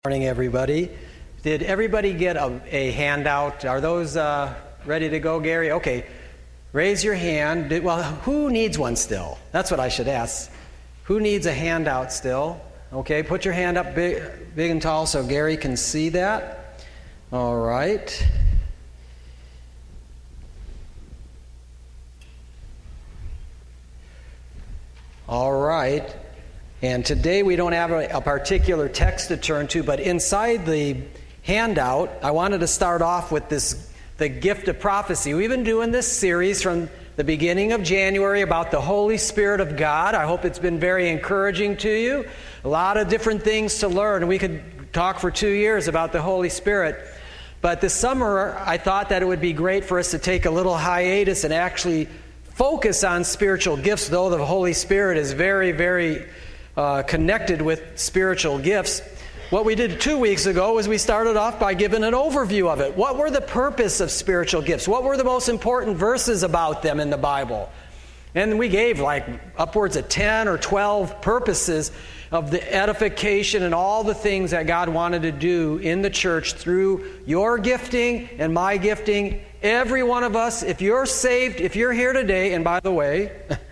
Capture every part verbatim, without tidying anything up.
Morning, everybody. Did everybody get a, a handout? Are those uh, ready to go, Gary? Okay. Raise your hand. Did, well, who needs one still? That's what I should ask. Who needs a handout still? Okay, put your hand up big, big and tall so Gary can see that. All right. All right. And today we don't have a, a particular text to turn to, but inside the handout, I wanted to start off with this, the gift of prophecy. We've been doing this series from the beginning of January about the Holy Spirit of God. I hope it's been very encouraging to you. A lot of different things to learn. We could talk for two years about the Holy Spirit. But this summer, I thought that it would be great for us to take a little hiatus and actually focus on spiritual gifts, though the Holy Spirit is very, very Uh, connected with spiritual gifts. What we did two weeks ago was we started off by giving an overview of it. What were the purpose of spiritual gifts? What were the most important verses about them in the Bible? And we gave like upwards of ten or twelve purposes of the edification and all the things that God wanted to do in the church through your gifting and my gifting. Every one of us, if you're saved, if you're here today, and by the way,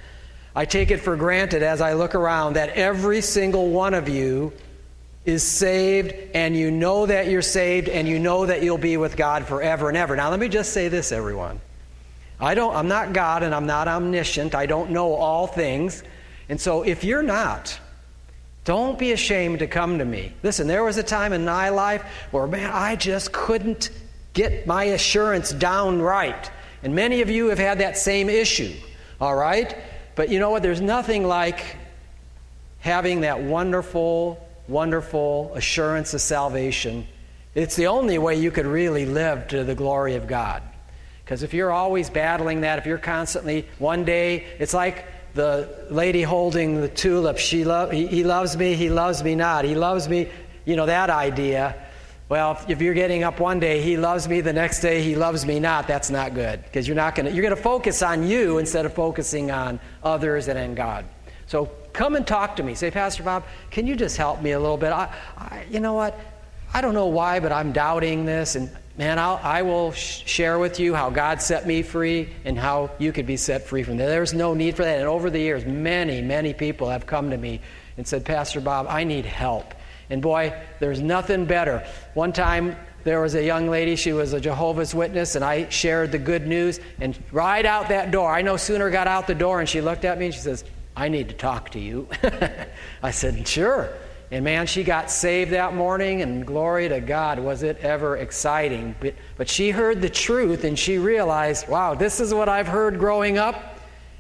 I take it for granted as I look around that every single one of you is saved, and you know that you're saved, and you know that you'll be with God forever and ever. Now, let me just say this, everyone. I don't, I'm not God, and I'm not omniscient. I don't know all things. And so if you're not, don't be ashamed to come to me. Listen, there was a time in my life where, man, I just couldn't get my assurance down right. And many of you have had that same issue, all right? But you know what? There's nothing like having that wonderful, wonderful assurance of salvation. It's the only way you could really live to the glory of God. Because if you're always battling that, if you're constantly, one day, it's like the lady holding the tulip. She lo- he, he loves me, he loves me not. He loves me, you know, that idea. Well, if you're getting up one day, he loves me, the next day he loves me not, that's not good. Because you're not gonna you're gonna focus on you instead of focusing on others and in God. So come and talk to me. Say, Pastor Bob, can you just help me a little bit? I, I you know what? I don't know why, but I'm doubting this, and man, I'll, I will sh- share with you how God set me free and how you could be set free from that. There's no need for that. And over the years, many, many people have come to me and said, Pastor Bob, I need help. And boy, there's nothing better. One time, there was a young lady, she was a Jehovah's Witness, and I shared the good news, and right out that door, I no sooner got out the door, and she looked at me and she says, I need to talk to you. I said, sure. And man, she got saved that morning, and glory to God, was it ever exciting. But, but she heard the truth, and she realized, wow, this is what I've heard growing up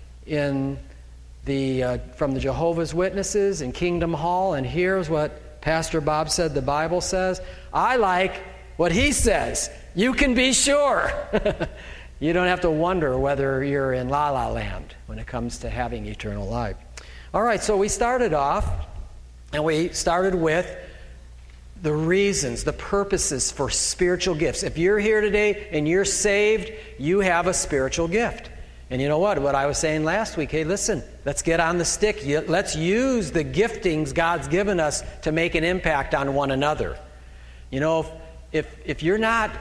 in the uh, from the Jehovah's Witnesses in Kingdom Hall, and here's what Pastor Bob said the Bible says. I like what he says. You can be sure. You don't have to wonder whether you're in La La Land when it comes to having eternal life. All right, so we started off, and we started with the reasons, the purposes for spiritual gifts. If you're here today and you're saved, you have a spiritual gift. And you know what? What I was saying last week, hey, listen, let's get on the stick. Let's use the giftings God's given us to make an impact on one another. You know, if if, if you're not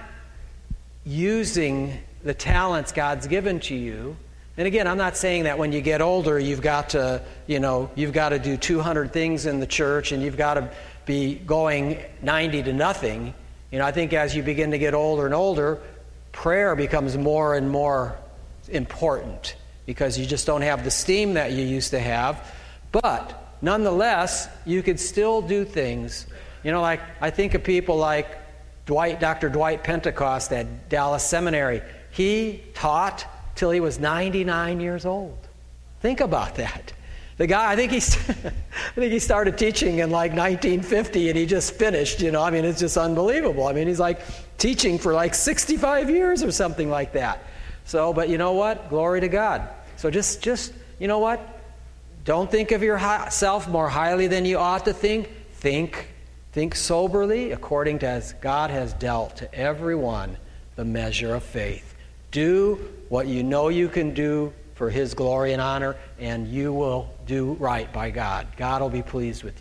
using the talents God's given to you, and again, I'm not saying that when you get older, you've got to, you know, you've got to do two hundred things in the church and you've got to be going ninety to nothing. You know, I think as you begin to get older and older, prayer becomes more and more important because you just don't have the steam that you used to have. But nonetheless, you could still do things. You know, like I think of people like Dwight, Doctor Dwight Pentecost at Dallas Seminary. He taught till he was ninety-nine years old. Think about that. The guy, I think he, I think he started teaching in like nineteen fifty, and he just finished. You know, I mean, it's just unbelievable. I mean, he's like teaching for like sixty-five years or something like that. So, but you know what? Glory to God. So just, just you know what? Don't think of yourself more highly than you ought to think. Think, think soberly, according to as God has dealt to everyone the measure of faith. Do what you know you can do for His glory and honor, and you will do right by God. God will be pleased with you.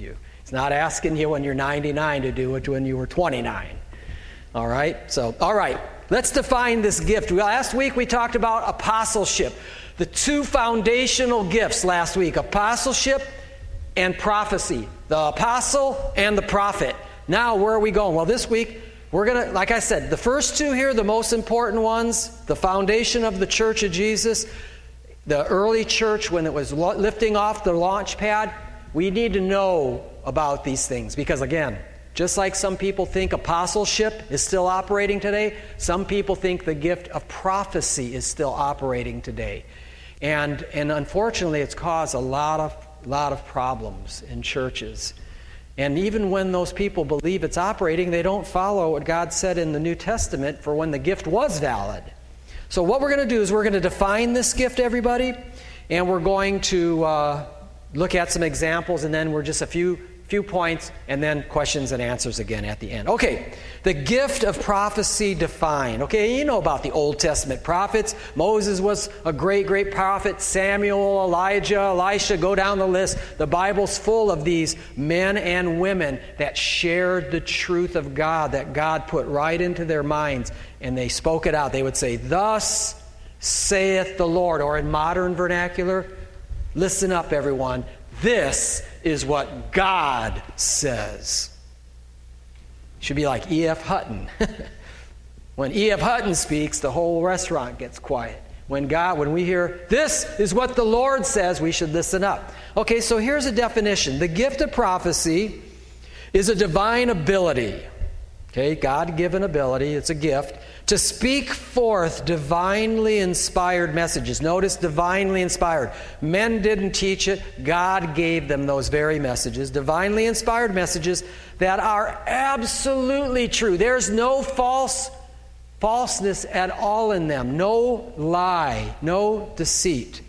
It's not asking you when you're ninety-nine to do it when you were twenty-nine. All right? So, all right. Let's define this gift. Last week we talked about apostleship. The two foundational gifts last week, apostleship and prophecy. The apostle and the prophet. Now, where are we going? Well, this week, we're going to, like I said, the first two here, the most important ones, the foundation of the Church of Jesus, the early church when it was lifting off the launch pad, we need to know about these things. Because again, just like some people think apostleship is still operating today, some people think the gift of prophecy is still operating today. And, and unfortunately, it's caused a lot of, lot of problems in churches. And even when those people believe it's operating, they don't follow what God said in the New Testament for when the gift was valid. So what we're going to do is we're going to define this gift, everybody, and we're going to uh, look at some examples, and then we're just a few few points, and then questions and answers again at the end. Okay, the gift of prophecy defined. Okay, you know about the Old Testament prophets. Moses was a great, great prophet. Samuel, Elijah, Elisha, go down the list. The Bible's full of these men and women that shared the truth of God, that God put right into their minds, and they spoke it out. They would say, "Thus saith the Lord," or in modern vernacular, listen up, everyone. This is what God says. Should be like E F Hutton. When E F Hutton speaks, the whole restaurant gets quiet. When God, when we hear, "This is what the Lord says," we should listen up. Okay, so here's a definition. The gift of prophecy is a divine ability. Okay, God-given ability, it's a gift, to speak forth divinely inspired messages. Notice divinely inspired. Men didn't teach it. God gave them those very messages. Divinely inspired messages that are absolutely true. There's no false falseness at all in them. No lie. No deceit.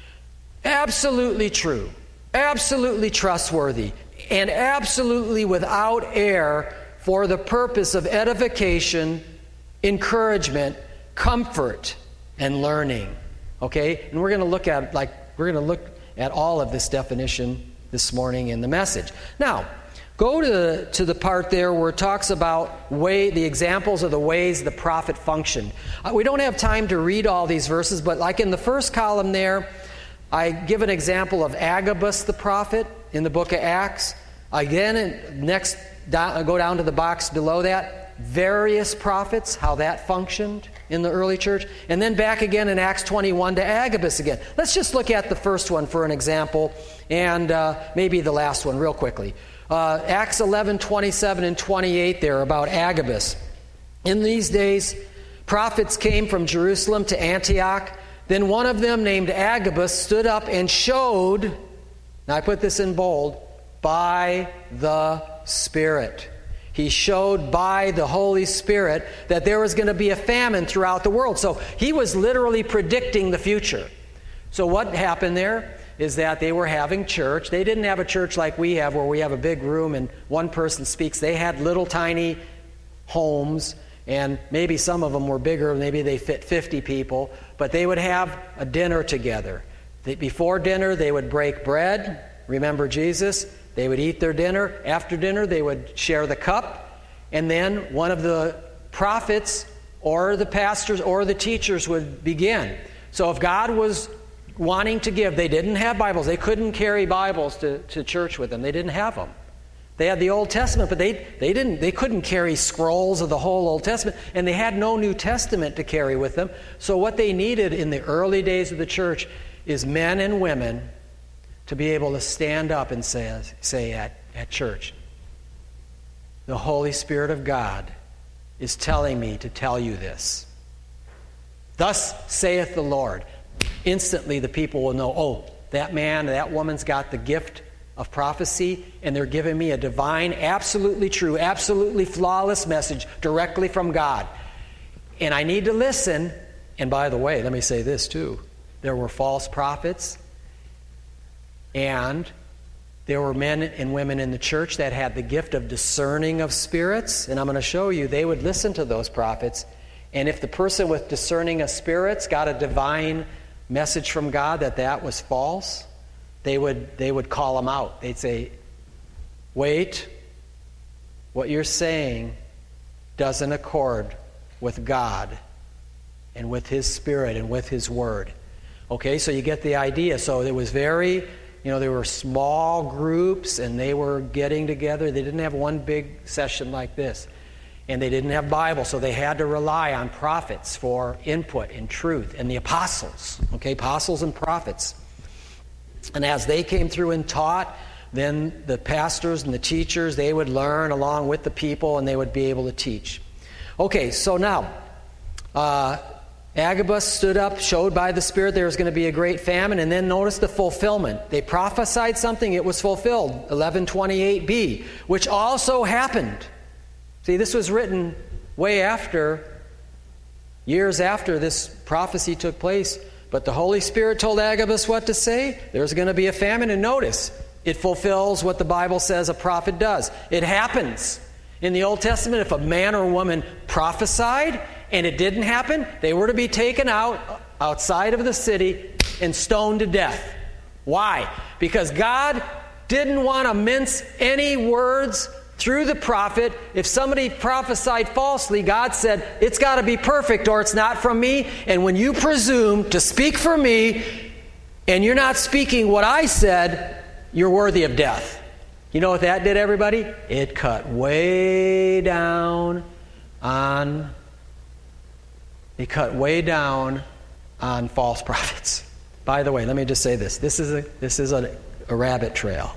Absolutely true. Absolutely trustworthy. And absolutely without error, for the purpose of edification, encouragement, comfort, and learning. Okay? And we're going to look at like we're going to look at all of this definition this morning in the message. Now, go to the, to the part there where it talks about way the examples of the ways the prophet functioned. Uh, we don't have time to read all these verses, but like in the first column there, I give an example of Agabus the prophet in the book of Acts. Again, next down, go down to the box below that, various prophets, how that functioned in the early church. And then back again in Acts twenty-one to Agabus again. Let's just look at the first one for an example, and uh, maybe the last one real quickly. Uh, Acts eleven, twenty-seven and twenty-eight there about Agabus. In these days, prophets came from Jerusalem to Antioch. Then one of them, named Agabus, stood up and showed, now I put this in bold, by the Spirit. He showed by the Holy Spirit that there was going to be a famine throughout the world. So he was literally predicting the future. So what happened there is that they were having church. They didn't have a church like we have where we have a big room and one person speaks. They had little tiny homes, and maybe some of them were bigger. Maybe they fit fifty people. But they would have a dinner together. They, before dinner, they would break bread. Remember Jesus? They would eat their dinner. After dinner, they would share the cup. And then one of the prophets or the pastors or the teachers would begin. So if God was wanting to give, they didn't have Bibles. They couldn't carry Bibles to, to church with them. They didn't have them. They had the Old Testament, but they, they, didn't, they couldn't carry scrolls of the whole Old Testament. And they had no New Testament to carry with them. So what they needed in the early days of the church is men and women to be able to stand up and say, say at, at church, "The Holy Spirit of God is telling me to tell you this. Thus saith the Lord." Instantly the people will know, oh, that man, that woman's got the gift of prophecy, and they're giving me a divine, absolutely true, absolutely flawless message directly from God. And I need to listen. And by the way, let me say this too. There were false prophets. And there were men and women in the church that had the gift of discerning of spirits. And I'm going to show you, they would listen to those prophets. And if the person with discerning of spirits got a divine message from God that that was false, they would they would call them out. They'd say, wait, what you're saying doesn't accord with God and with His Spirit and with His Word. Okay, so you get the idea. So it was very, you know, there were small groups and they were getting together. They didn't have one big session like this. And they didn't have Bible, so they had to rely on prophets for input and truth, and the apostles, okay, apostles and prophets. And as they came through and taught, then the pastors and the teachers, they would learn along with the people, and they would be able to teach. Okay, so now, uh, Agabus stood up, showed by the Spirit there was going to be a great famine, and then notice the fulfillment. They prophesied something, it was fulfilled, eleven twenty-eight b, which also happened. See, this was written way after, years after this prophecy took place. But the Holy Spirit told Agabus what to say. There's going to be a famine. And notice, it fulfills what the Bible says a prophet does. It happens. In the Old Testament, if a man or woman prophesied and it didn't happen, they were to be taken out outside of the city and stoned to death. Why? Because God didn't want to mince any words through the prophet. If somebody prophesied falsely, God said, it's got to be perfect or it's not from me. And when you presume to speak for me and you're not speaking what I said, you're worthy of death. You know what that did, everybody? It cut way down on, it cut way down on false prophets. By the way, let me just say this. This is a, this is a, a rabbit trail.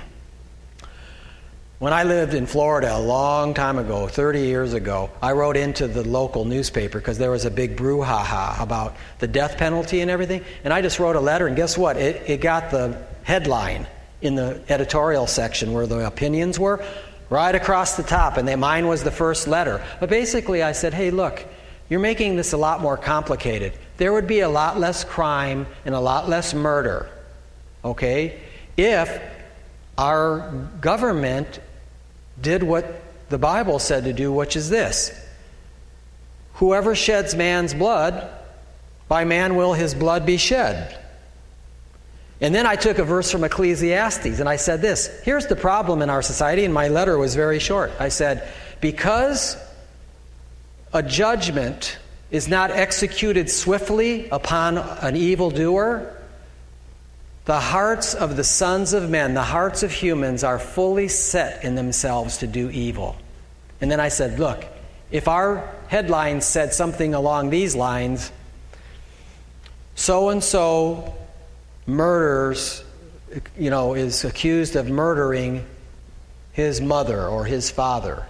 When I lived in Florida a long time ago, thirty years ago, I wrote into the local newspaper because there was a big brouhaha about the death penalty and everything. And I just wrote a letter, and guess what? It, it got the headline in the editorial section where the opinions were, right across the top, and they, mine was the first letter. But basically I said, hey, look, you're making this a lot more complicated. There would be a lot less crime and a lot less murder, okay, if our government did what the Bible said to do, which is this: whoever sheds man's blood, by man will his blood be shed. And then I took a verse from Ecclesiastes and I said this: here's the problem in our society, and my letter was very short. I said, because a judgment is not executed swiftly upon an evildoer, the hearts of the sons of men, the hearts of humans, are fully set in themselves to do evil. And then I said, look, if our headlines said something along these lines, so-and-so murders, you know, is accused of murdering his mother or his father.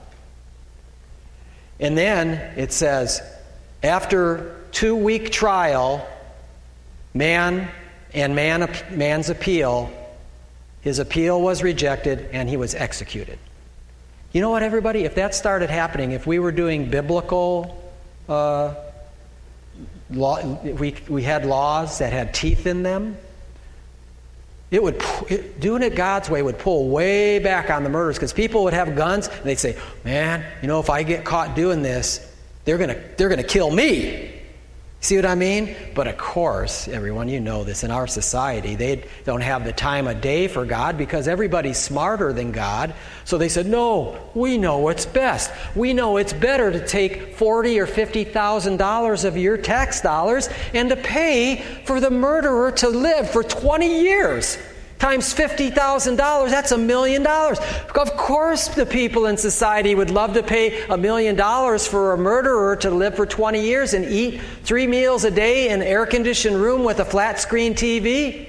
And then it says, after two-week trial, man and man, man's appeal, his appeal was rejected and he was executed. You know what, everybody? If that started happening, if we were doing biblical uh, law, we we had laws that had teeth in them, it would it, doing it God's way would pull way back on the murders, because people would have guns and they'd say, "Man, you know, if I get caught doing this, they're gonna they're gonna kill me." See what I mean? But of course, everyone, you know this, in our society, they don't have the time of day for God because everybody's smarter than God. So they said, no, we know what's best. We know it's better to take forty thousand dollars or fifty thousand dollars of your tax dollars and to pay for the murderer to live for twenty years. Times fifty thousand dollars, that's a million dollars. Of course the people in society would love to pay a million dollars for a murderer to live for twenty years and eat three meals a day in an air-conditioned room with a flat-screen T V.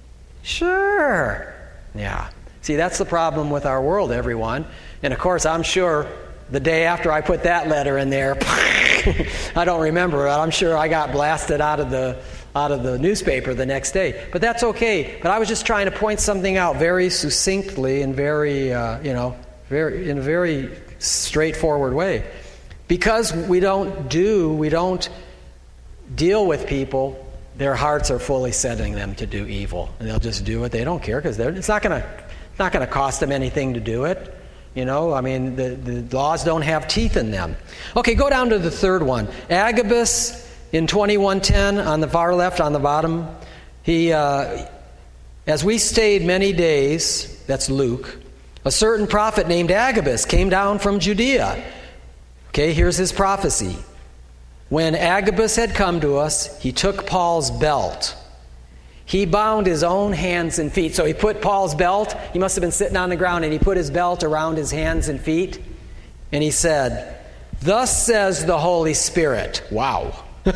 Sure. Yeah. See, that's the problem with our world, everyone. And of course, I'm sure the day after I put that letter in there, I don't remember it. I'm sure I got blasted out of the out of the newspaper the next day. But that's okay. But I was just trying to point something out very succinctly and very, uh, you know, very in a very straightforward way. Because we don't do, we don't deal with people, their hearts are fully setting them to do evil. And they'll just do it. They don't care because it's not going to it's not going to cost them anything to do it. You know, I mean, the, the laws don't have teeth in them. Okay, go down to the third one. Agabus, in twenty-one ten, on the far left, on the bottom, he, uh, as we stayed many days, that's Luke, A certain prophet named Agabus came down from Judea. Okay, here's his prophecy. When Agabus had come to us, he took Paul's belt. He bound his own hands and feet. So he put Paul's belt, he must have been sitting on the ground, and he put his belt around his hands and feet. And he said, "Thus says the Holy Spirit." Wow.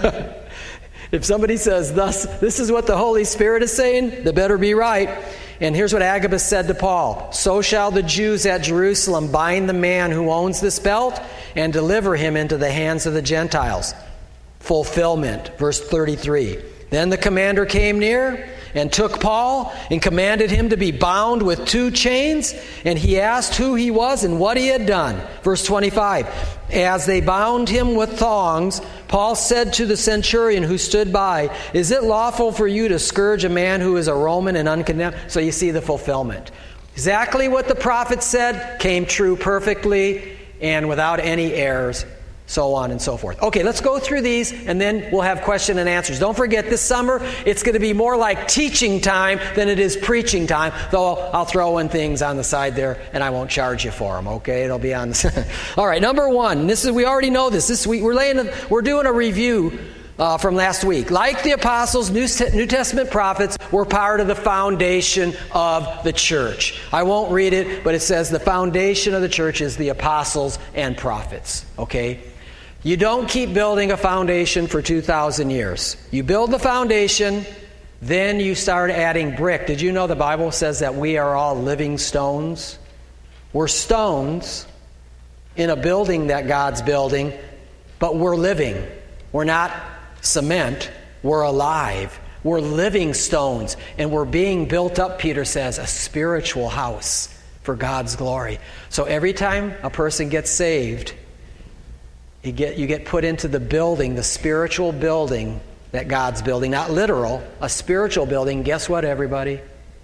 If somebody says, "Thus, this is what the Holy Spirit is saying," they better be right. And here's what Agabus said to Paul. "So shall the Jews at Jerusalem bind the man who owns this belt and deliver him into the hands of the Gentiles." Fulfillment, verse thirty-three. Then the commander came near and took Paul and commanded him to be bound with two chains. And he asked who he was and what he had done. Verse twenty-five. As they bound him with thongs, Paul said to the centurion who stood by, "Is it lawful for you to scourge a man who is a Roman and uncondemned?" So you see the fulfillment. Exactly what the prophet said came true perfectly and without any errors. So on and so forth. Okay, let's go through these and then we'll have question and answers. Don't forget, this summer it's going to be more like teaching time than it is preaching time, though I'll throw in things on the side there and I won't charge you for them, okay? It'll be on the All right, number one. This is we already know this. This week we're laying a, we're doing a review uh, from last week. Like the apostles, New, New Testament prophets were part of the foundation of the church. I won't read it, but it says the foundation of the church is the apostles and prophets, okay? You don't keep building a foundation for two thousand years. You build the foundation, then you start adding brick. Did you know the Bible says that we are all living stones? We're stones in a building that God's building, but we're living. We're not cement. We're alive. We're living stones, and we're being built up, Peter says, a spiritual house for God's glory. So every time a person gets saved, You get, you get put into the building, the spiritual building that God's building. Not literal, a spiritual building. Guess what, everybody?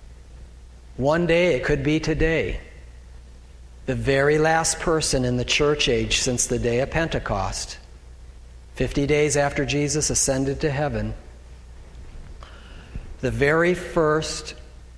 One day, it could be today, the very last person in the church age since the day of Pentecost, fifty days after Jesus ascended to heaven, the very first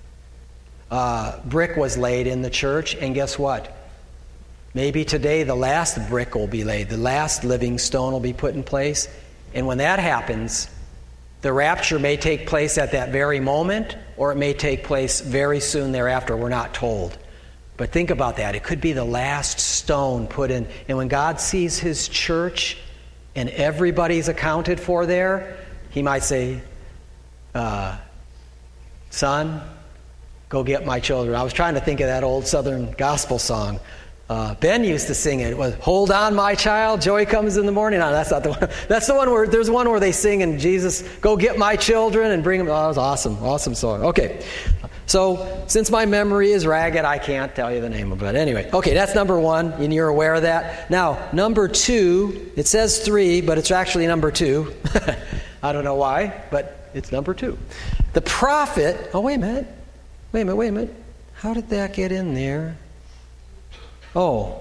uh, brick was laid in the church, and guess what? Maybe today the last brick will be laid. The last living stone will be put in place. And when that happens, the rapture may take place at that very moment, or it may take place very soon thereafter. We're not told. But think about that. It could be the last stone put in. And when God sees His church and everybody's accounted for there, He might say, uh, "Son, go get my children." I was trying to think of that old Southern gospel song. Uh, Ben used to sing it. It was, "Hold on, my child, joy comes in the morning." No, that's not the one. That's the one where there's one where they sing and Jesus, "Go get my children and bring them." Oh, that was awesome. Awesome song. Okay. So, since my memory is ragged, I can't tell you the name of it. Anyway, okay, that's number one, and you're aware of that. Now, number two, it says three, but it's actually number two. I don't know why, but it's number two. The prophet, oh, wait a minute. Wait a minute, wait a minute. How did that get in there? Oh,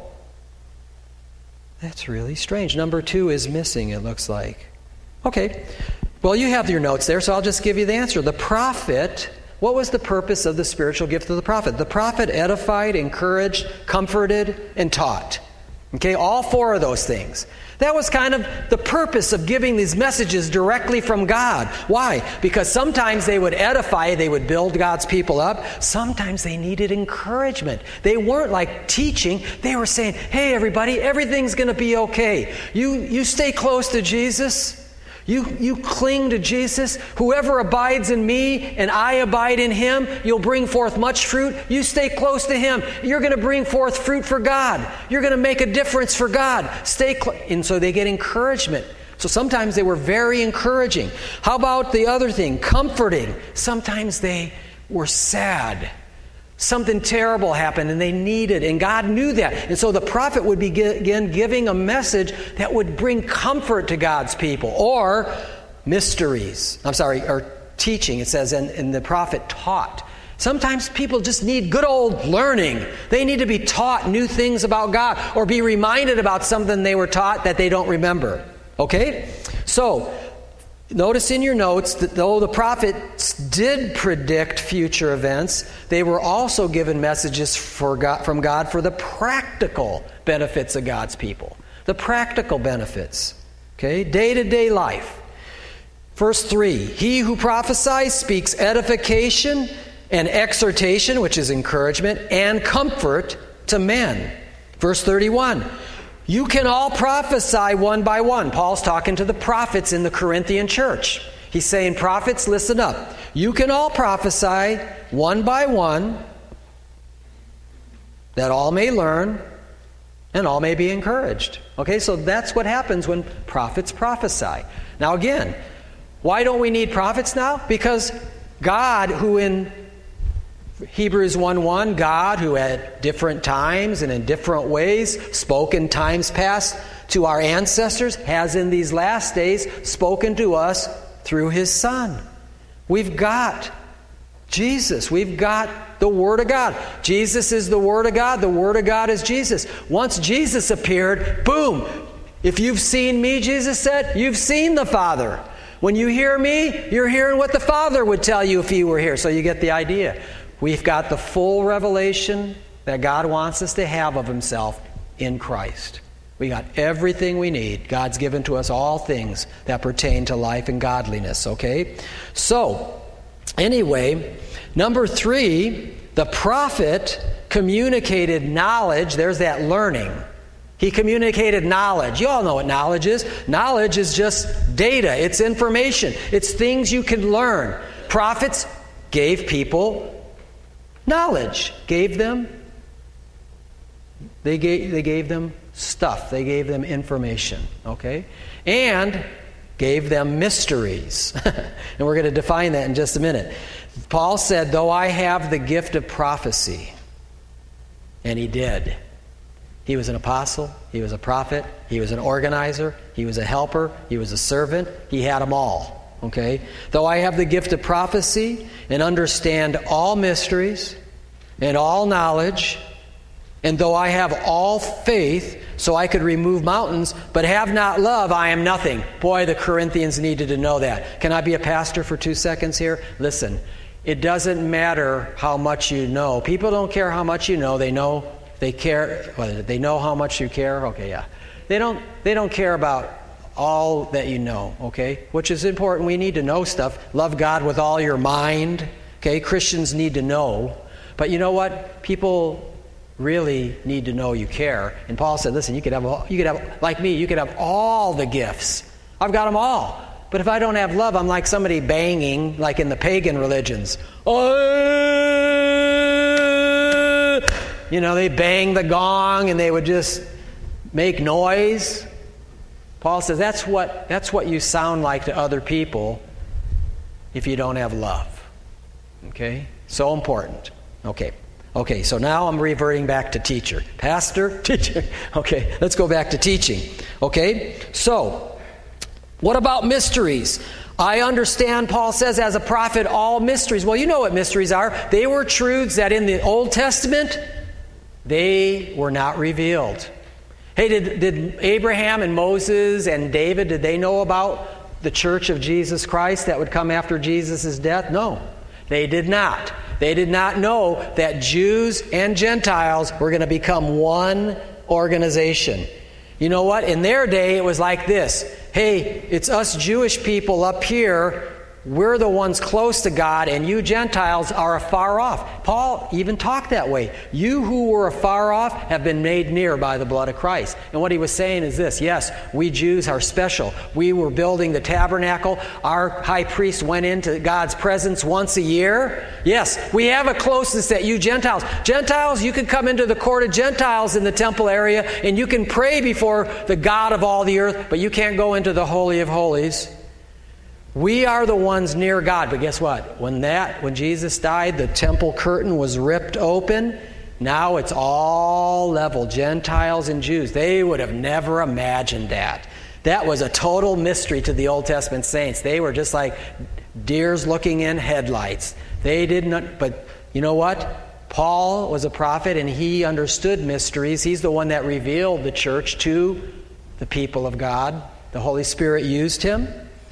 that's really strange. Number two is missing, it looks like. Okay. Well, you have your notes there, so I'll just give you the answer. The prophet, what was the purpose of the spiritual gift of the prophet? The prophet edified, encouraged, comforted, and taught. Okay, all four of those things. That was kind of the purpose of giving these messages directly from God. Why? Because sometimes they would edify, they would build God's people up. Sometimes they needed encouragement. They weren't like teaching. They were saying, "Hey, everybody, everything's going to be okay. You, you stay close to Jesus. You, you cling to Jesus. Whoever abides in me and I abide in him, you'll bring forth much fruit. You stay close to him. You're going to bring forth fruit for God. You're going to make a difference for God. Stay close." And so they get encouragement. So sometimes they were very encouraging. How about the other thing? Comforting. Sometimes they were sad. Something terrible happened and they needed, and God knew that. And so the prophet would begin giving a message that would bring comfort to God's people. Or mysteries. I'm sorry, or teaching. It says, and, and the prophet taught. Sometimes people just need good old learning. They need to be taught new things about God or be reminded about something they were taught that they don't remember. Okay? So, Notice in your notes that though the prophets did predict future events, they were also given messages for God, from God for the practical benefits of God's people. The practical benefits. Okay? Day-to-day life. Verse three, he who prophesies speaks edification and exhortation, which is encouragement, and comfort to men. Verse thirty-one, you can all prophesy one by one. Paul's talking to the prophets in the Corinthian church. He's saying, prophets, listen up. You can all prophesy one by one, that all may learn and all may be encouraged. Okay, so that's what happens when prophets prophesy. Now again, why don't we need prophets now? Because God, who in Hebrews one one, God, who at different times and in different ways spoke in times past to our ancestors, has in these last days spoken to us through His Son. We've got Jesus. We've got the Word of God. Jesus is the Word of God. The Word of God is Jesus. Once Jesus appeared, boom! If you've seen me, Jesus said, you've seen the Father. When you hear me, you're hearing what the Father would tell you if He were here. So you get the idea. We've got the full revelation that God wants us to have of Himself in Christ. We got everything we need. God's given to us all things that pertain to life and godliness, okay? So, anyway, number three, the prophet communicated knowledge. There's that learning. He communicated knowledge. You all know what knowledge is. Knowledge is just data. It's information. It's things you can learn. Prophets gave people knowledge. Gave them, they gave, they gave them stuff. They gave them information. Okay? And gave them mysteries. And we're going to define that in just a minute. Paul said, though I have the gift of prophecy. And he did. He was an apostle, he was a prophet, he was an organizer, he was a helper, he was a servant, he had them all. Okay? Though I have the gift of prophecy and understand all mysteries and all knowledge, and though I have all faith so I could remove mountains, but have not love, I am nothing. Boy, the Corinthians needed to know that. Can I be a pastor for two seconds here? Listen, it doesn't matter how much you know. People don't care how much you know. They know They care. Well, they know how much you care. Okay, yeah. They don't. They don't care about all that you know. Okay, which is important. We need to know stuff. Love God with all your mind. Okay, Christians need to know. But you know what? People really need to know you care. And Paul said, "Listen, you could have. All, you could have like me. You could have all the gifts. I've got them all. But if I don't have love, I'm like somebody banging, like in the pagan religions. Oh." You know, they bang the gong and they would just make noise. Paul says that's what that's what you sound like to other people if you don't have love. Okay? So important. Okay. Okay, so now I'm reverting back to teacher. Pastor, teacher. Okay, let's go back to teaching. Okay? So, what about mysteries? I understand, Paul says, as a prophet, all mysteries. Well, you know what mysteries are. They were truths that in the Old Testament, they were not revealed. Hey, did, did Abraham and Moses and David, did they know about the church of Jesus Christ that would come after Jesus' death? No, they did not. They did not know that Jews and Gentiles were going to become one organization. You know what? In their day, it was like this. Hey, it's us Jewish people up here. We're the ones close to God, and you Gentiles are afar off. Paul even talked that way. You who were afar off have been made near by the blood of Christ. And what he was saying is this. Yes, we Jews are special. We were building the tabernacle. Our high priest went into God's presence once a year. Yes, we have a closeness that you Gentiles. Gentiles, you can come into the court of Gentiles in the temple area, and you can pray before the God of all the earth, but you can't go into the Holy of Holies. We are the ones near God. But guess what? When that, when Jesus died, the temple curtain was ripped open. Now it's all level. Gentiles and Jews. They would have never imagined that. That was a total mystery to the Old Testament saints. They were just like deers looking in headlights. They did not, but you know what? Paul was a prophet and he understood mysteries. He's the one that revealed the church to the people of God. The Holy Spirit used him.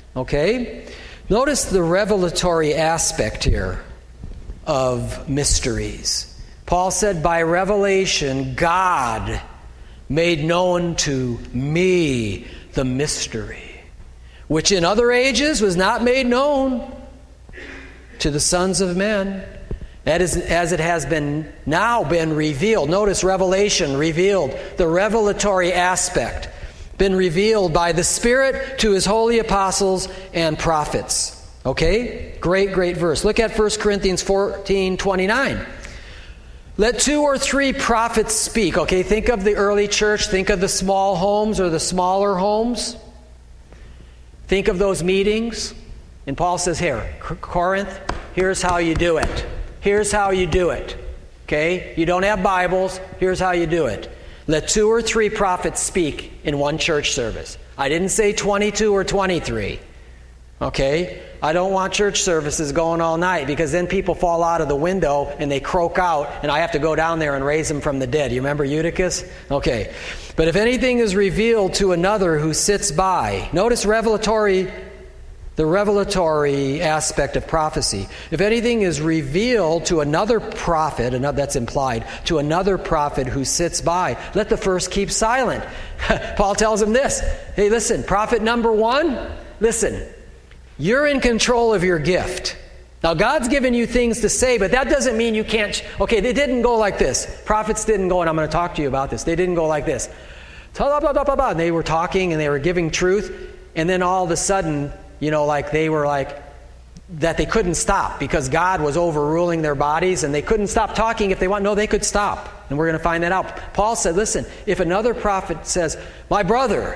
Okay? Notice the revelatory aspect here of mysteries. Paul said, by revelation, God made known to me the mystery, which in other ages was not made known to the sons of men, that is, as it has been now been revealed. Notice revelation, revealed, the revelatory aspect, been revealed by the Spirit to His holy apostles and prophets. Okay? Great, great verse. Look at First Corinthians fourteen twenty-nine. Let two or three prophets speak. Okay, think of the early church. Think of the small homes or the smaller homes. Think of those meetings. And Paul says, here, Corinth, here's how you do it. Here's how you do it. Okay? You don't have Bibles. Here's how you do it. Let two or three prophets speak in one church service. I didn't say twenty-two or twenty-three. Okay? I don't want church services going all night, because then people fall out of the window and they croak out and I have to go down there and raise them from the dead. You remember Eutychus? Okay. But if anything is revealed to another who sits by, notice revelatory, the revelatory aspect of prophecy. If anything is revealed to another prophet, another, that's implied, to another prophet who sits by, let the first keep silent. Paul tells him this. Hey, listen, prophet number one, listen. You're in control of your gift. Now, God's given you things to say, but that doesn't mean you can't... Okay, they didn't go like this. Prophets didn't go, and I'm going to talk to you about this. They didn't go like this. Blah, blah, blah, blah, blah. And they were talking, and they were giving truth, and then all of a sudden, you know, like they were like... that they couldn't stop because God was overruling their bodies, and they couldn't stop talking if they want. No, they could stop, and we're going to find that out. Paul said, listen, if another prophet says, my brother...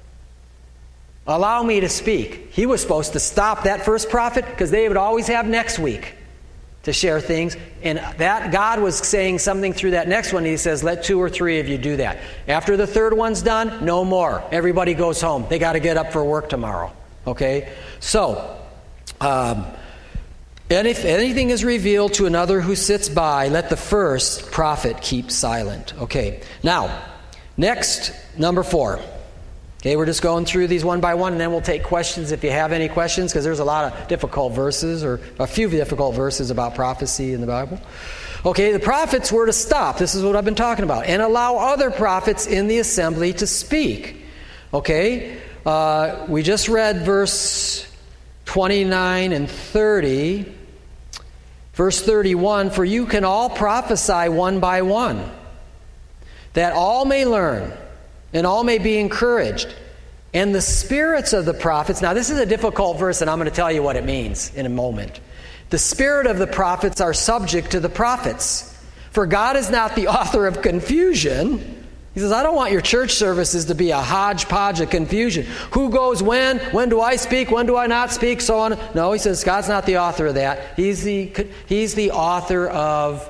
allow me to speak. He was supposed to stop that first prophet because they would always have next week to share things. And that God was saying something through that next one. He says, let two or three of you do that. After the third one's done, no more. Everybody goes home. They got to get up for work tomorrow. Okay? So, um, and if anything is revealed to another who sits by, let the first prophet keep silent. Okay. Now, next, number four. Okay, we're just going through these one by one, and then we'll take questions if you have any questions, because there's a lot of difficult verses, or a few difficult verses about prophecy in the Bible. Okay, the prophets were to stop. This is what I've been talking about. And allow other prophets in the assembly to speak. Okay, uh, we just read verse twenty-nine and thirty. Verse thirty-one, for you can all prophesy one by one, that all may learn, and all may be encouraged. And the spirits of the prophets... Now, this is a difficult verse, and I'm going to tell you what it means in a moment. The spirit of the prophets are subject to the prophets. For God is not the author of confusion. He says, I don't want your church services to be a hodgepodge of confusion. Who goes when? When do I speak? When do I not speak? So on. No, he says, God's not the author of that. He's the, he's the author of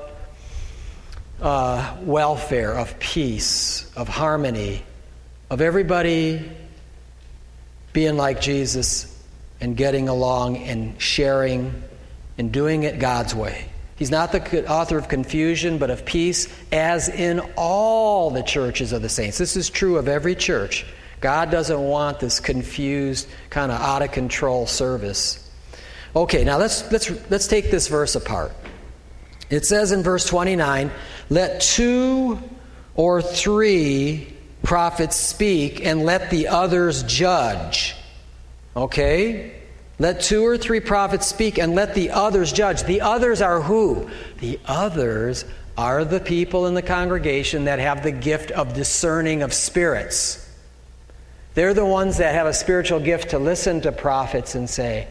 uh, welfare, of peace, of harmony, of everybody being like Jesus and getting along and sharing and doing it God's way. He's not the author of confusion, but of peace, as in all the churches of the saints. This is true of every church. God doesn't want this confused, kind of out of control service. Okay, now let's let's let's take this verse apart. It says in verse twenty-nine, let two or three prophets speak, and let the others judge. Okay? Let two or three prophets speak, and let the others judge. The others are who? The others are the people in the congregation that have the gift of discerning of spirits. They're the ones that have a spiritual gift to listen to prophets and say,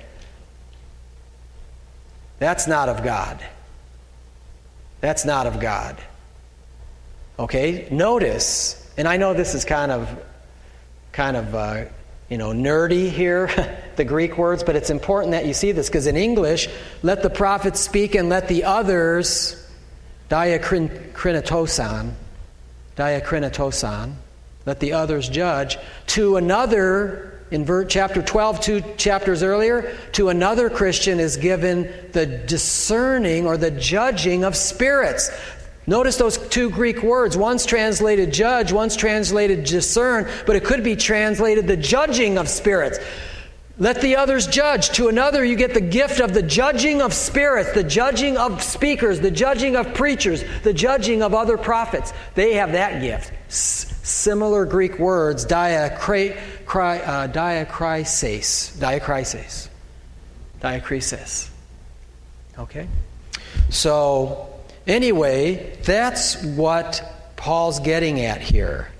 that's not of God. That's not of God. Okay? Notice... And I know this is kind of, kind of, uh, you know, nerdy here, the Greek words, but it's important that you see this, because in English, let the prophets speak and let the others, diakrinetosan, diakrinetosan, let the others judge. To another, in chapter twelve, two chapters earlier, to another Christian is given the discerning or the judging of spirits. Notice those two Greek words. One's translated judge, one's translated discern, but it could be translated the judging of spirits. let the others judge. To another, you get the gift of the judging of spirits, the judging of speakers, the judging of preachers, the judging of other prophets. They have that gift. S- similar Greek words, diakri, cri, uh, diakrises, diakrises, diakrises. Okay? So, anyway, that's what Paul's getting at here.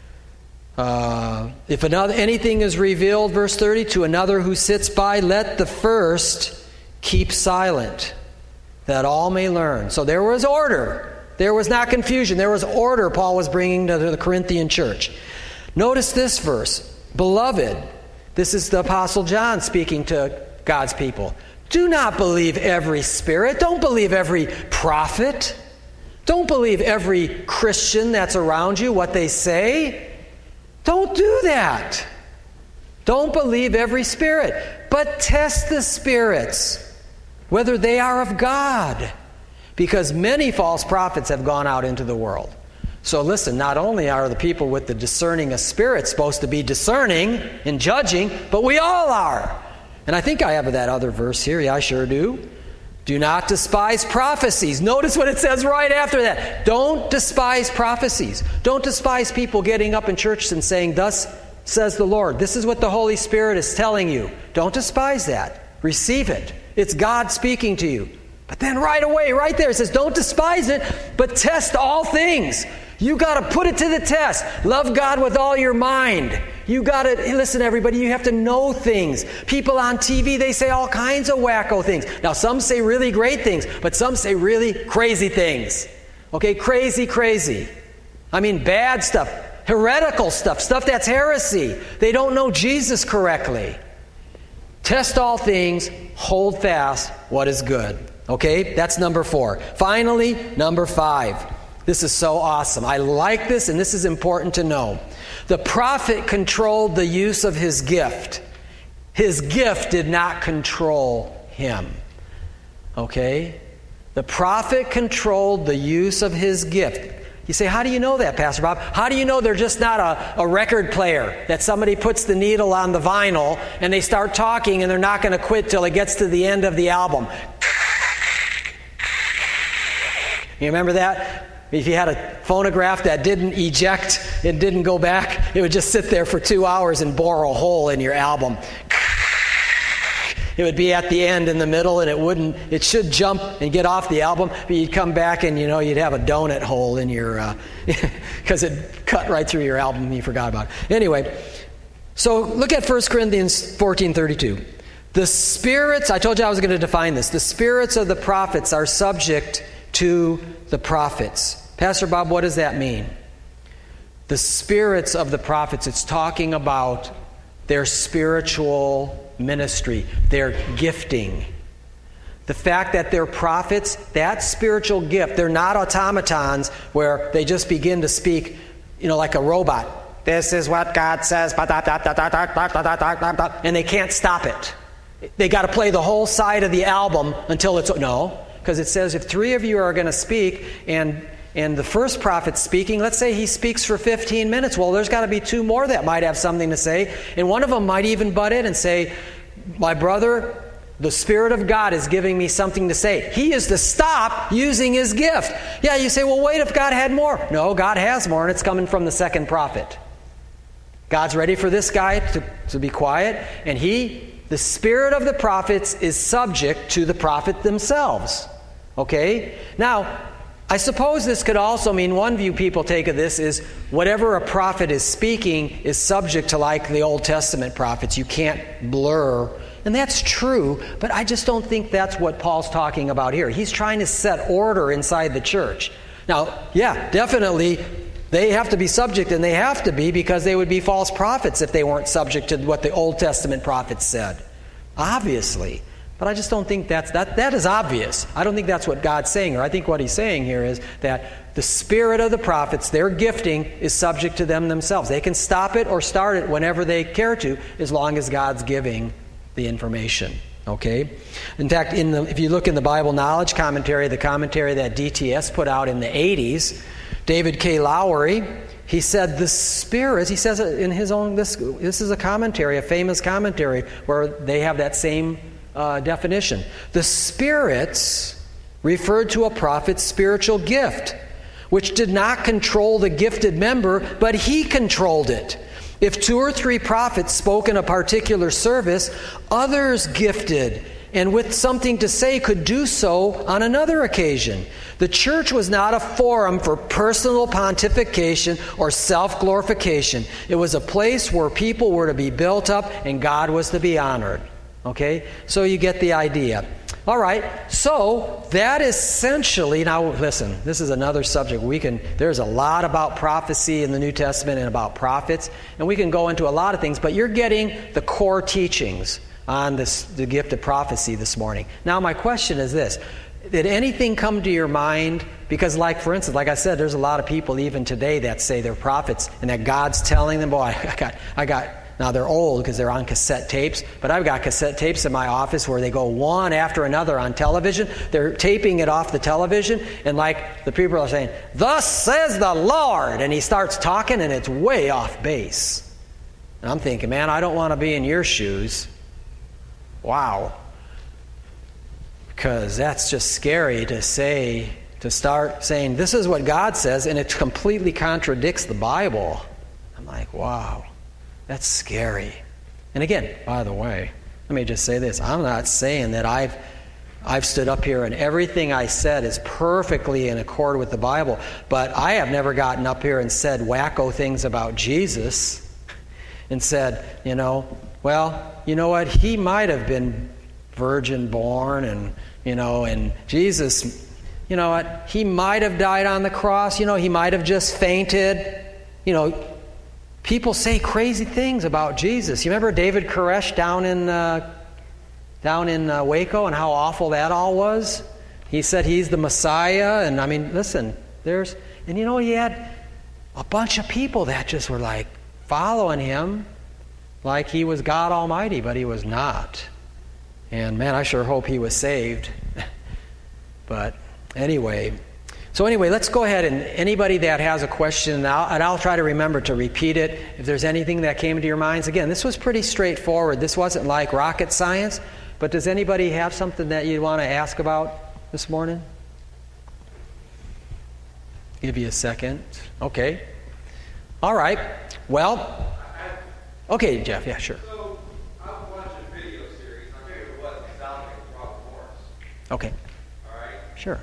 Uh, if another anything is revealed, verse thirty, to another who sits by, let the first keep silent, that all may learn. So there was order. There was not confusion. There was order Paul was bringing to the Corinthian church. Notice this verse. Beloved, this is the Apostle John speaking to God's people. Do not believe every spirit. Don't believe every prophet. Don't believe every Christian that's around you, what they say. Don't do that. Don't believe every spirit, but test the spirits, whether they are of God, because many false prophets have gone out into the world. So listen, not only are the people with the discerning of spirits supposed to be discerning and judging, but we all are. And I think I have that other verse here. Yeah, I sure do. Do not despise prophecies. Notice what it says right after that. Don't despise prophecies. Don't despise people getting up in church and saying, thus says the Lord. This is what the Holy Spirit is telling you. Don't despise that. Receive it. It's God speaking to you. But then right away, right there, it says, don't despise it, but test all things. You got to put it to the test. Love God with all your mind. You got to, listen everybody, you have to know things. People on T V, they say all kinds of wacko things. Now some say really great things, but some say really crazy things. Okay, crazy, crazy. I mean bad stuff, heretical stuff, stuff that's heresy. They don't know Jesus correctly. Test all things, hold fast what is good. Okay, that's number four. Finally, number five. This is so awesome. I like this, and this is important to know. The prophet controlled the use of his gift. His gift did not control him. Okay? The prophet controlled the use of his gift. You say, how do you know that, Pastor Bob? How do you know they're just not a, a record player, that somebody puts the needle on the vinyl and they start talking and they're not going to quit till it gets to the end of the album? You remember that? If you had a phonograph that didn't eject, it didn't go back, it would just sit there for two hours and bore a hole in your album. It would be at the end in the middle, and it wouldn't, it should jump and get off the album, but you'd come back and, you know, you'd have a donut hole in your, uh, because it cut right through your album and you forgot about it. Anyway, so look at First Corinthians fourteen thirty-two. The spirits, I told you I was going to define this, the spirits of the prophets are subject to the prophets. Pastor Bob, what does that mean? The spirits of the prophets, it's talking about their spiritual ministry, their gifting. The fact that they're prophets, that spiritual gift, they're not automatons where they just begin to speak, you know, like a robot. This is what God says, and they can't stop it. They got to play the whole side of the album until it's, no. Because it says if three of you are going to speak and and the first prophet's speaking, let's say he speaks for fifteen minutes. Well, there's got to be two more that might have something to say. And one of them might even butt in and say, my brother, the Spirit of God is giving me something to say. He is to stop using his gift. Yeah, you say, well, wait, if God had more. No, God has more, and it's coming from the second prophet. God's ready for this guy to, to be quiet, and he, the spirit of the prophets is subject to the prophet themselves. Okay? Now, I suppose this could also mean, one view people take of this is whatever a prophet is speaking is subject to, like the Old Testament prophets. You can't blur. And that's true, but I just don't think that's what Paul's talking about here. He's trying to set order inside the church. Now, yeah, definitely they have to be subject, and they have to be because they would be false prophets if they weren't subject to what the Old Testament prophets said. Obviously. But I just don't think that's, that, that is obvious. I don't think that's what God's saying here. I think what he's saying here is that the spirit of the prophets, their gifting, is subject to them themselves. They can stop it or start it whenever they care to, as long as God's giving the information. Okay? In fact, in the, if you look in the Bible Knowledge Commentary, the commentary that D T S put out in the eighties, David K. Lowery, He said the spirits, he says it in his own, this, this is a commentary, a famous commentary, where they have that same uh, definition. The spirits referred to a prophet's spiritual gift, which did not control the gifted member, but he controlled it. If two or three prophets spoke in a particular service, others gifted and with something to say could do so on another occasion. The church was not a forum for personal pontification or self-glorification. It was a place where people were to be built up and God was to be honored. Okay? So you get the idea. All right, so that essentially, now listen, this is another subject. We can, there's a lot about prophecy in the New Testament and about prophets, and we can go into a lot of things, but you're getting the core teachings on this, the gift of prophecy this morning. Now my question is this: did anything come to your mind? Because like, for instance, like I said, there's a lot of people even today that say they're prophets and that God's telling them, boy, I got, I got, now they're old because they're on cassette tapes, but I've got cassette tapes in my office where they go one after another on television. They're taping it off the television, and like the people are saying, "Thus says the Lord," and he starts talking and it's way off base. And I'm thinking, man, I don't want to be in your shoes. Wow. Because that's just scary to say, to start saying, this is what God says, and it completely contradicts the Bible. I'm like, wow. That's scary. And again, by the way, let me just say this. I'm not saying that I've I've stood up here and everything I said is perfectly in accord with the Bible, but I have never gotten up here and said wacko things about Jesus and said, you know, well, you know what, he might have been virgin born, and, you know, and Jesus, you know what, he might have died on the cross, you know, he might have just fainted, you know. People say crazy things about Jesus. You remember David Koresh down in uh, down in uh, Waco and how awful that all was? He said he's the Messiah, and I mean, listen, there's, and you know, he had a bunch of people that just were like following him like he was God Almighty, but he was not. And man, I sure hope he was saved. But anyway. So anyway, let's go ahead, and anybody that has a question, and I'll, and I'll try to remember to repeat it if there's anything that came into your minds. Again, this was pretty straightforward. This wasn't like rocket science, but does anybody have something that you want to ask about this morning? Give you a second. Okay. All right. Well, okay, Jeff, yeah, sure. So, I was watching a video series. I figured it was Dominic Robert Morris. Okay. All right? Sure.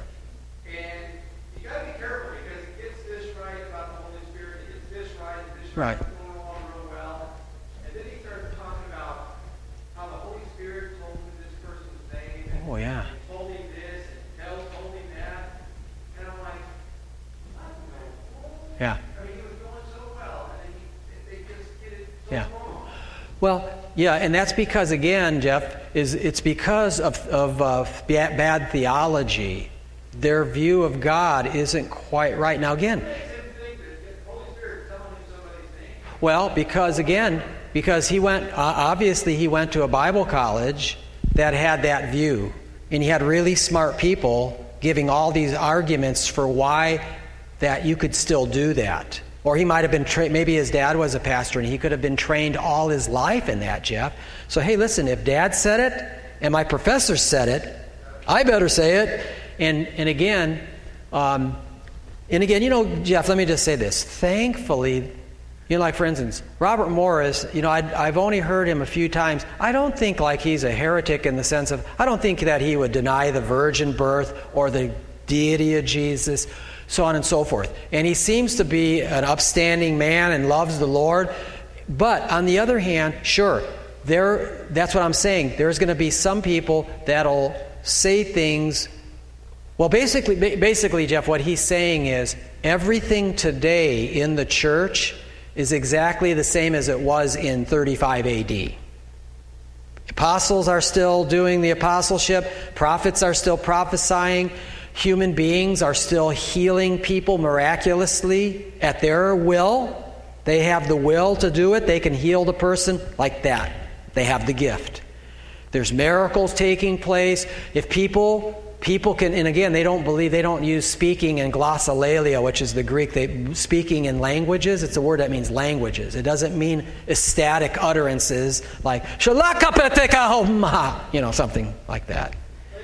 Right. Going along real well, and then he starts talking about how the Holy Spirit told him this person's name, and oh yeah, he told him this, and Hell told him that, and I'm like, I don't know. Yeah. I mean, he was going so well, and he, they just get it so yeah. wrong. Well, yeah, and that's because again, Jeff, is it's because of of uh, bad, bad theology. Their view of God isn't quite right. Now again. Well, because again, because he went, uh, obviously he went to a Bible college that had that view. And he had really smart people giving all these arguments for why that you could still do that. Or he might have been, tra- maybe his dad was a pastor and he could have been trained all his life in that, Jeff. So hey, listen, if Dad said it and my professor said it, I better say it. And, and again, um, and again, you know, Jeff, let me just say this. Thankfully, you know, like for instance, Robert Morris, you know, I'd, I've only heard him a few times. I don't think like he's a heretic in the sense of, I don't think that he would deny the virgin birth or the deity of Jesus, so on and so forth. And he seems to be an upstanding man and loves the Lord. But on the other hand, sure, there, that's what I'm saying. There's going to be some people that'll say things. Well, basically, basically, Jeff, what he's saying is everything today in the church is exactly the same as it was in thirty-five A D. Apostles are still doing the apostleship. Prophets are still prophesying. Human beings are still healing people miraculously at their will. They have the will to do it. They can heal the person like that. They have the gift. There's miracles taking place. If people people can, and again, they don't believe, they don't use speaking in glossolalia, which is the Greek. They speaking in languages. It's a word that means languages. It doesn't mean ecstatic utterances like shalakapeteka, you know, something like that.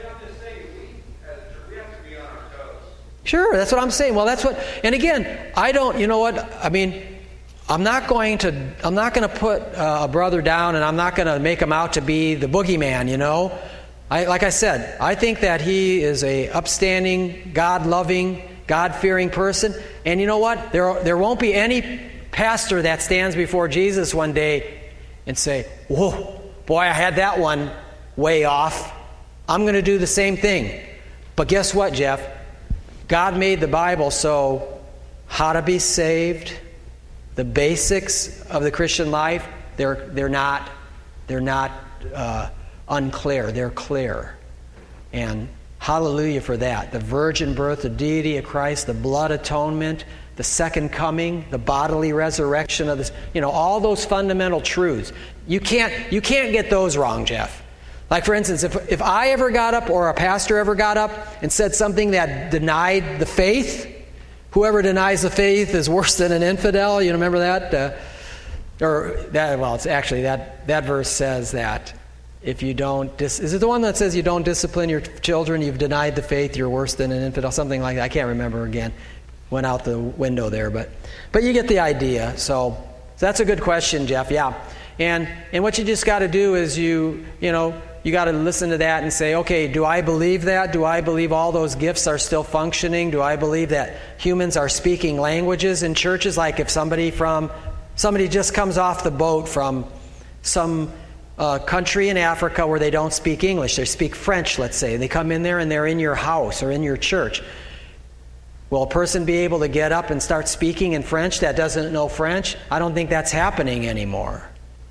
Sure, that's what I'm saying. Well, that's what, and again, I don't, you know what, I mean, I'm not going to, I'm not going to put uh, a brother down, and I'm not going to make him out to be the boogeyman, you know. I, like I said, I think that he is a upstanding, God-loving, God-fearing person. And you know what? There, there won't be any pastor that stands before Jesus one day and say, whoa, boy, I had that one way off. I'm going to do the same thing. But guess what, Jeff? God made the Bible so how to be saved, the basics of the Christian life, they're, they're not, they're not, uh, unclear. They're clear. And hallelujah for that. The virgin birth, the deity of Christ, the blood atonement, the second coming, the bodily resurrection of this, you know, all those fundamental truths. You can't, you can't get those wrong, Jeff. Like, for instance, if, if I ever got up or a pastor ever got up and said something that denied the faith, whoever denies the faith is worse than an infidel. You remember that? Uh, or that, well, it's actually that, that verse says that if you don't, dis- is it the one that says you don't discipline your children, you've denied the faith, you're worse than an infidel, something like that. I can't remember again. Went out the window there, but but you get the idea. So, so that's a good question, Jeff. Yeah, and and what you just got to do is you you know you got to listen to that and say, okay, do I believe that? Do I believe all those gifts are still functioning? Do I believe that humans are speaking languages in churches? Like if somebody from somebody just comes off the boat from some Uh, country in Africa where they don't speak English. They speak French, let's say. They come in there and they're in your house or in your church. Will a person be able to get up and start speaking in French that doesn't know French? I don't think that's happening anymore.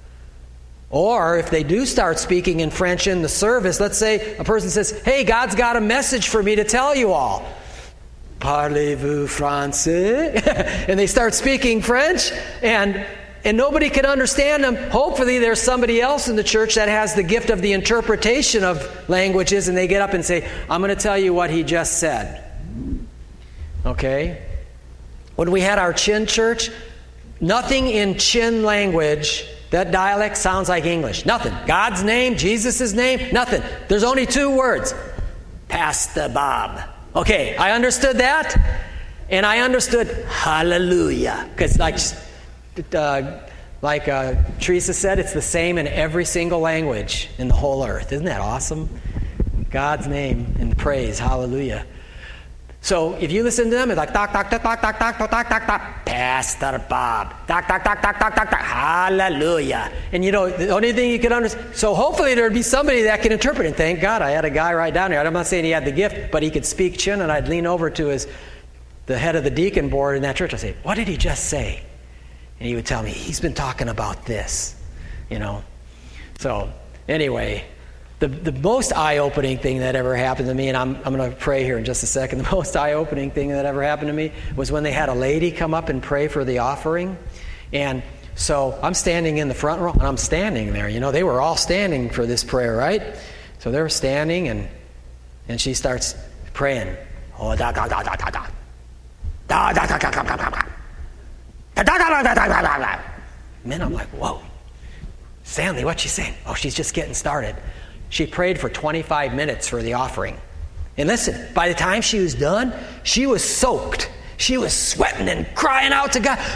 Or if they do start speaking in French in the service, let's say a person says, hey, God's got a message for me to tell you all. Parlez-vous français? And they start speaking French, and And nobody can understand them. Hopefully there's somebody else in the church that has the gift of the interpretation of languages, and they get up and say, I'm going to tell you what he just said. Okay? When we had our Chin church, nothing in Chin language, that dialect sounds like English. Nothing. God's name, Jesus' name, nothing. There's only two words. Pastor Bob. Okay, I understood that, and I understood hallelujah. Because like... Uh, like uh, Teresa said, it's the same in every single language in the whole earth. Isn't that awesome? God's name and praise, hallelujah. So if you listen to them, it's like doc, doc, doc, doc, doc, doc, doc, doc, doc, doc, Pastor Bob, doc, doc, doc, doc, doc, doc, doc, hallelujah. And you know, the only thing you could understand, so hopefully there'd be somebody that can interpret it. Thank God I had a guy right down here. I'm not saying he had the gift, but he could speak Chin, and I'd lean over to his, the head of the deacon board in that church. I'd say, what did he just say? And he would tell me, he's been talking about this, you know. So anyway, the the most eye-opening thing that ever happened to me, and I'm I'm going to pray here in just a second, the most eye-opening thing that ever happened to me was when they had a lady come up and pray for the offering. And so I'm standing in the front row, and I'm standing there. You know, they were all standing for this prayer, right? So they were standing, and and she starts praying. Oh, da da da da da da. Da da da da da da da. Man, I'm like, whoa. Stanley, what's she saying? Oh, she's just getting started. She prayed for twenty-five minutes for the offering. And listen, by the time she was done, she was soaked. She was sweating and crying out to God.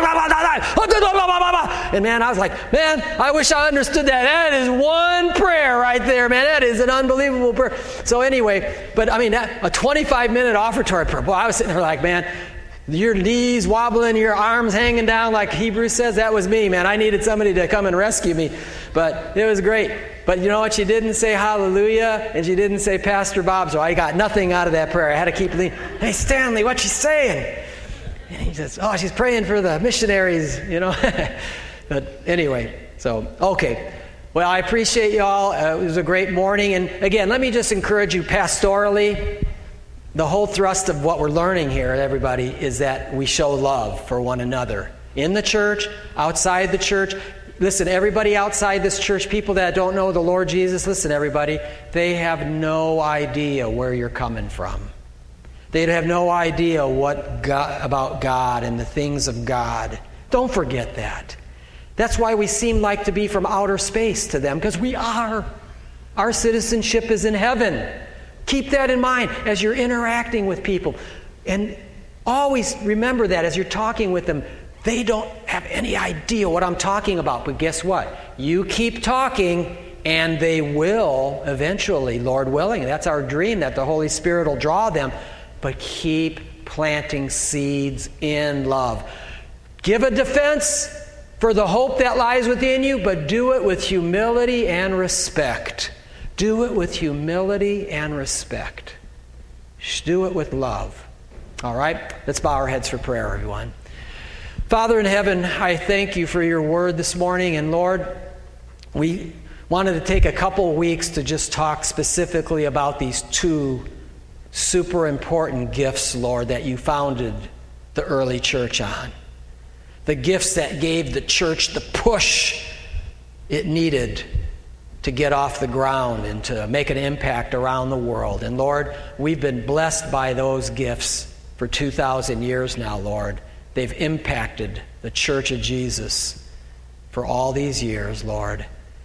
And man, I was like, man, I wish I understood that. That is one prayer right there, man. That is an unbelievable prayer. So anyway, but I mean, that, a twenty-five minute offertory prayer. Boy, I was sitting there like, man, your knees wobbling, your arms hanging down like Hebrews says. That was me, man. I needed somebody to come and rescue me. But it was great. But you know what? She didn't say hallelujah, and she didn't say Pastor Bob, so I got nothing out of that prayer. I had to keep leaning. Hey, Stanley, what's she saying? And he says, oh, she's praying for the missionaries, you know. But anyway, so, okay. Well, I appreciate you all. Uh, it was a great morning. And again, let me just encourage you pastorally. The whole thrust of what we're learning here, everybody, is that we show love for one another. In the church, outside the church. listen, everybody outside this church, people that don't know the Lord Jesus, listen, everybody, they have no idea where you're coming from. They have no idea what God, about God and the things of God. Don't forget that. That's why we seem like to be from outer space to them, because we are. Our citizenship is in heaven. Keep that in mind as you're interacting with people. And always remember that as you're talking with them, they don't have any idea what I'm talking about. But guess what? You keep talking, and they will eventually, Lord willing. That's our dream, that the Holy Spirit will draw them. But keep planting seeds in love. Give a defense for the hope that lies within you, but do it with humility and respect. Do it with humility and respect. Do it with love. All right? Let's bow our heads for prayer, everyone. Father in heaven, I thank you for your word this morning. And Lord, we wanted to take a couple weeks to just talk specifically about these two super important gifts, Lord, that you founded the early church on. The gifts that gave the church the push it needed to get off the ground and to make an impact around the world. And Lord, we've been blessed by those gifts for two thousand years now, Lord. They've impacted the Church of Jesus for all these years, Lord.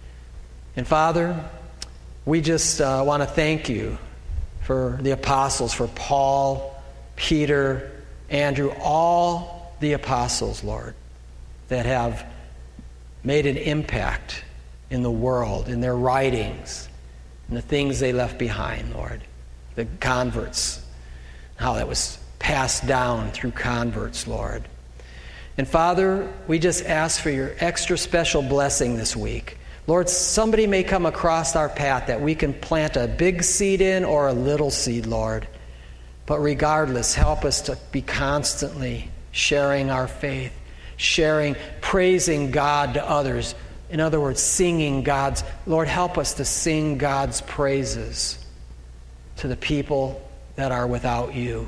And Father, we just uh, want to thank you for the apostles, for Paul, Peter, Andrew, all the apostles, Lord, that have made an impact in the world, in their writings, and the things they left behind, Lord. The converts, how that was passed down through converts, Lord. And Father, we just ask for your extra special blessing this week. Lord, somebody may come across our path that we can plant a big seed in or a little seed, Lord. But regardless, help us to be constantly sharing our faith, sharing, praising God to others. In other words, singing God's, Lord, help us to sing God's praises to the people that are without you,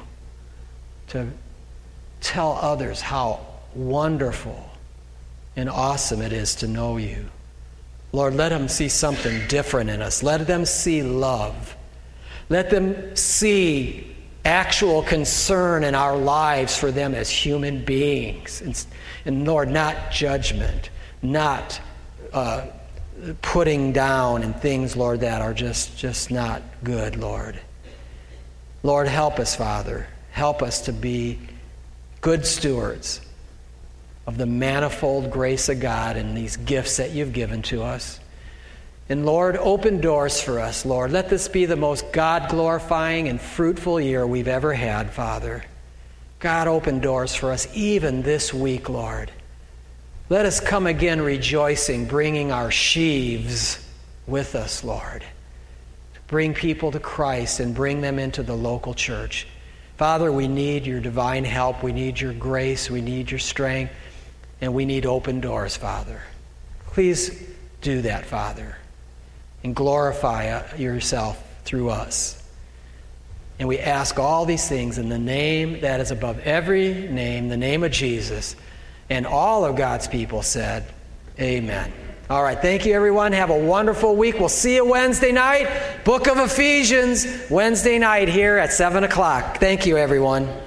to tell others how wonderful and awesome it is to know you. Lord, let them see something different in us. Let them see love. Let them see actual concern in our lives for them as human beings. And, and Lord, not judgment, not uh, putting down and things, Lord, that are just, just not good, Lord. Lord, help us, Father. Help us to be good stewards of the manifold grace of God and these gifts that you've given to us. And Lord, open doors for us, Lord. Let this be the most God-glorifying and fruitful year we've ever had, Father. God, open doors for us even this week, Lord. Let us come again rejoicing, bringing our sheaves with us, Lord. To bring people to Christ and bring them into the local church. Father, we need your divine help. We need your grace. We need your strength. And we need open doors, Father. Please do that, Father, and glorify yourself through us. And we ask all these things in the name that is above every name, the name of Jesus. And all of God's people said, amen. All right, thank you, everyone. Have a wonderful week. We'll see you Wednesday night. Book of Ephesians, Wednesday night here at seven o'clock. Thank you, everyone.